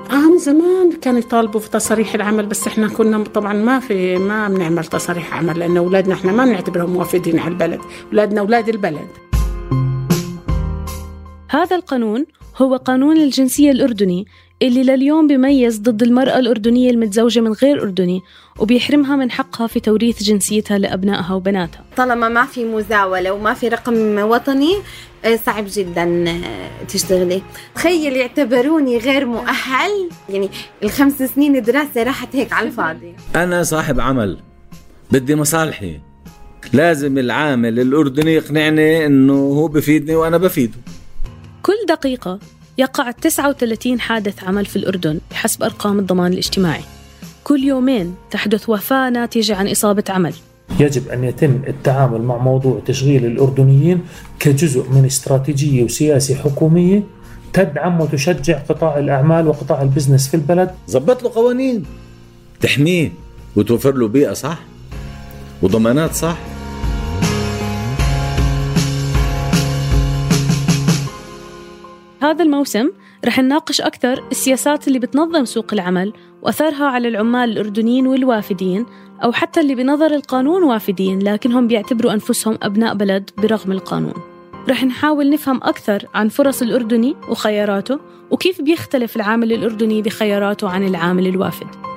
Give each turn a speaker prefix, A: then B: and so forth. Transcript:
A: من زمان كانوا يطالبوا في تصاريح العمل، بس احنا كنا طبعا ما بنعمل تصاريح عمل، لأن أولادنا احنا ما بنعتبرهم موافدين على البلد، أولادنا أولاد البلد.
B: هذا القانون هو قانون الجنسية الأردني اللي لليوم بيميز ضد المرأة الأردنية المتزوجة من غير أردني، وبيحرمها من حقها في توريث جنسيتها لأبنائها وبناتها.
C: طالما ما في مزاولة وما في رقم وطني صعب جدا تشتغلي. تخيل يعتبروني غير مؤهل، يعني 5 سنين دراسة راحت هيك على الفاضي.
D: أنا صاحب عمل، بدي مصالحي، لازم العامل الأردني يقنعني إنه هو بفيدني وأنا بفيده.
B: كل دقيقة يقع 39 حادث عمل في الأردن بحسب أرقام الضمان الاجتماعي. كل يومين تحدث وفاة ناتجة عن إصابة عمل.
E: يجب أن يتم التعامل مع موضوع تشغيل الأردنيين كجزء من استراتيجية وسياسة حكومية تدعم وتشجع قطاع الأعمال وقطاع البزنس في البلد.
D: ضبط له قوانين تحميه وتوفر له بيئة صح وضمانات صح.
B: هذا الموسم رح نناقش أكثر السياسات اللي بتنظم سوق العمل وأثرها على العمال الأردنيين والوافدين، أو حتى اللي بنظر القانون وافدين لكنهم بيعتبروا أنفسهم أبناء بلد برغم القانون. رح نحاول نفهم أكثر عن فرص الأردني وخياراته، وكيف بيختلف العامل الأردني بخياراته عن العامل الوافد.